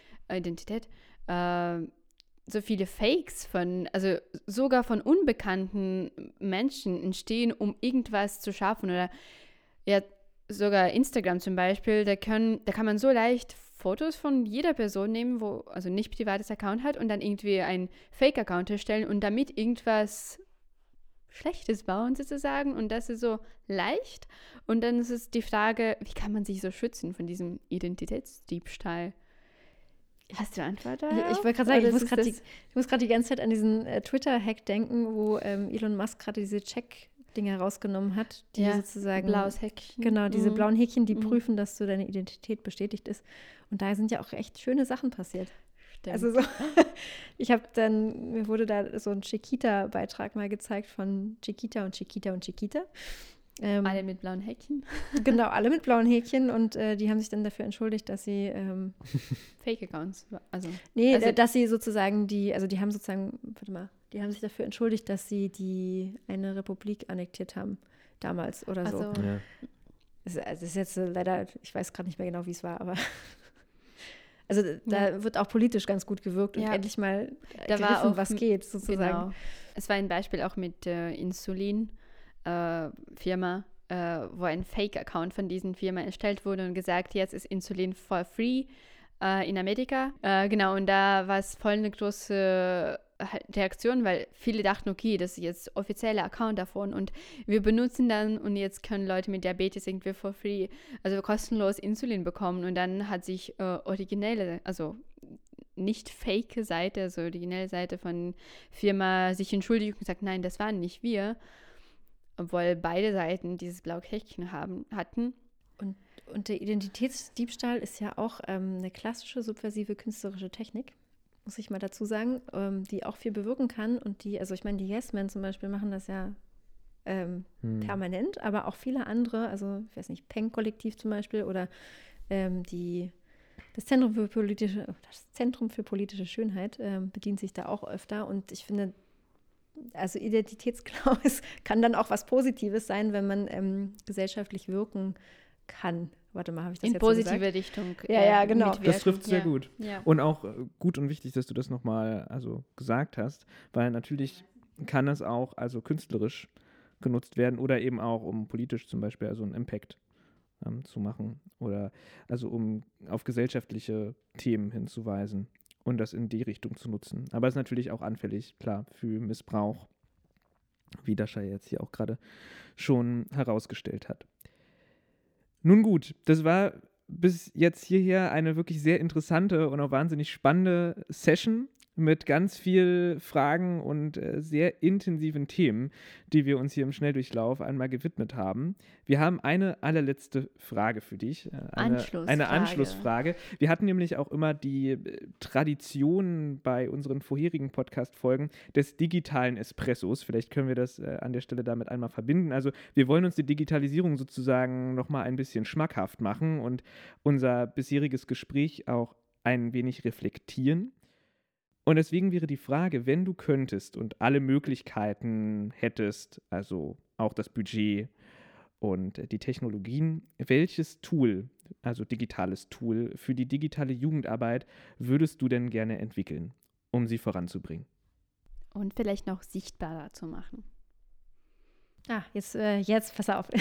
So viele Fakes also sogar von unbekannten Menschen entstehen, um irgendwas zu schaffen. Oder ja, sogar Instagram zum Beispiel, da kann man so leicht Fotos von jeder Person nehmen, wo also nicht privates Account hat und dann irgendwie einen Fake-Account erstellen und damit irgendwas Schlechtes bauen sozusagen und das ist so leicht und dann ist es die Frage, wie kann man sich so schützen von diesem Identitätsdiebstahl? Hast du eine Antwort darauf? Ich wollte gerade sagen, ich muss gerade die ganze Zeit an diesen Twitter-Hack denken, wo Elon Musk gerade diese Check-Dinger rausgenommen hat, die sozusagen blaues Häkchen. Genau, diese blauen Häkchen, die prüfen, dass so deine Identität bestätigt ist. Und da sind ja auch echt schöne Sachen passiert. Stimmt. Also so, mir wurde da so ein Chiquita-Beitrag mal gezeigt von Chiquita und Chiquita und Chiquita. Alle mit blauen Häkchen. Genau, alle mit blauen Häkchen und die haben sich dann dafür entschuldigt, dass sie Fake-Accounts, dass sie sozusagen die haben sich dafür entschuldigt, dass sie die eine Republik annektiert haben damals oder so. Ja. Es ist jetzt leider, ich weiß gerade nicht mehr genau, wie es war, aber also da wird auch politisch ganz gut gewirkt und endlich mal gegriffen, was geht sozusagen. Genau. Es war ein Beispiel auch mit Insulin-Firma, wo ein Fake-Account von diesen Firma erstellt wurde und gesagt, jetzt ist Insulin for free in Amerika. Genau, und da war es voll eine große Reaktion, weil viele dachten, okay, das ist jetzt offizieller Account davon und wir benutzen dann und jetzt können Leute mit Diabetes irgendwie for free, also kostenlos Insulin bekommen und dann hat sich originelle, also nicht fake Seite, also originelle Seite von Firma sich entschuldigt und gesagt, nein, das waren nicht wir, obwohl beide Seiten dieses blaue Häkchen hatten. Und der Identitätsdiebstahl ist ja auch eine klassische subversive künstlerische Technik, muss ich mal dazu sagen, die auch viel bewirken kann und also ich meine, die Yes Men zum Beispiel machen das ja permanent, aber auch viele andere, also ich weiß nicht, Peng-Kollektiv zum Beispiel oder Das Zentrum für politische Schönheit bedient sich da auch öfter. Und ich finde, also Identitätsklaus kann dann auch was Positives sein, wenn man gesellschaftlich wirken kann. Warte mal, habe ich das in jetzt positive so gesagt? Richtung. Ja, genau. mitwirken. Das trifft sehr gut. Ja. Und auch gut und wichtig, dass du das nochmal gesagt hast, weil natürlich kann es auch künstlerisch genutzt werden oder eben auch, um politisch zum Beispiel einen Impact zu machen oder um auf gesellschaftliche Themen hinzuweisen und das in die Richtung zu nutzen. Aber es ist natürlich auch anfällig, klar, für Missbrauch, wie Dasha jetzt hier auch gerade schon herausgestellt hat. Nun gut, das war bis jetzt hierher eine wirklich sehr interessante und auch wahnsinnig spannende Session mit ganz viel Fragen und sehr intensiven Themen, die wir uns hier im Schnelldurchlauf einmal gewidmet haben. Wir haben eine allerletzte Frage für dich. Eine Anschlussfrage. Wir hatten nämlich auch immer die Tradition bei unseren vorherigen Podcast-Folgen des digitalen Espressos. Vielleicht können wir das an der Stelle damit einmal verbinden. Also wir wollen uns die Digitalisierung sozusagen nochmal ein bisschen schmackhaft machen und unser bisheriges Gespräch auch ein wenig reflektieren. Und deswegen wäre die Frage, wenn du könntest und alle Möglichkeiten hättest, also auch das Budget und die Technologien, welches Tool, also digitales Tool für die digitale Jugendarbeit würdest du denn gerne entwickeln, um sie voranzubringen? Und vielleicht noch sichtbarer zu machen. Jetzt pass auf.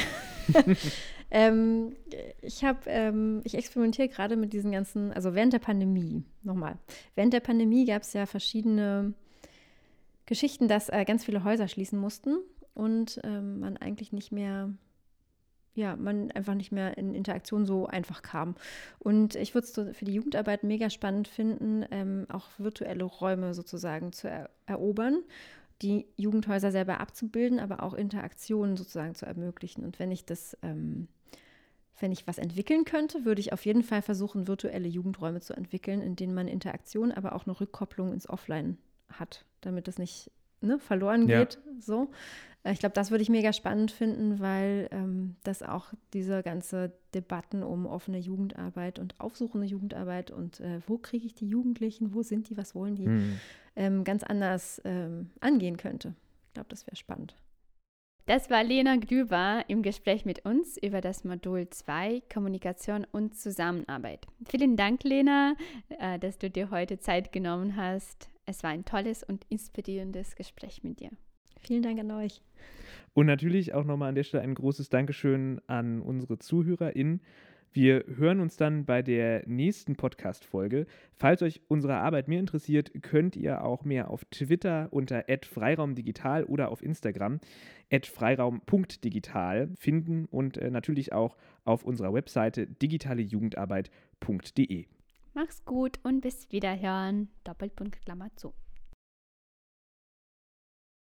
Ich experimentiere gerade mit diesen ganzen, also während der Pandemie, während der Pandemie gab es ja verschiedene Geschichten, dass ganz viele Häuser schließen mussten und man eigentlich nicht mehr, man einfach nicht mehr in Interaktion so einfach kam. Und ich würde es für die Jugendarbeit mega spannend finden, auch virtuelle Räume sozusagen zu erobern, die Jugendhäuser selber abzubilden, aber auch Interaktionen sozusagen zu ermöglichen. Und wenn ich was entwickeln könnte, würde ich auf jeden Fall versuchen, virtuelle Jugendräume zu entwickeln, in denen man Interaktion, aber auch eine Rückkopplung ins Offline hat, damit es nicht verloren geht. So. Ich glaube, das würde ich mega spannend finden, weil das auch diese ganze Debatten um offene Jugendarbeit und aufsuchende Jugendarbeit und wo kriege ich die Jugendlichen, wo sind die, was wollen die, ganz anders angehen könnte. Ich glaube, das wäre spannend. Das war Lena Glüber im Gespräch mit uns über das Modul 2 Kommunikation und Zusammenarbeit. Vielen Dank, Lena, dass du dir heute Zeit genommen hast. Es war ein tolles und inspirierendes Gespräch mit dir. Vielen Dank an euch. Und natürlich auch nochmal an der Stelle ein großes Dankeschön an unsere ZuhörerInnen. Wir hören uns dann bei der nächsten Podcast-Folge. Falls euch unsere Arbeit mehr interessiert, könnt ihr auch mehr auf Twitter unter @freiraumdigital oder auf Instagram @freiraum.digital finden und natürlich auch auf unserer Webseite digitalejugendarbeit.de. Mach's gut und bis Wiederhören. Doppelpunkt Klammer zu.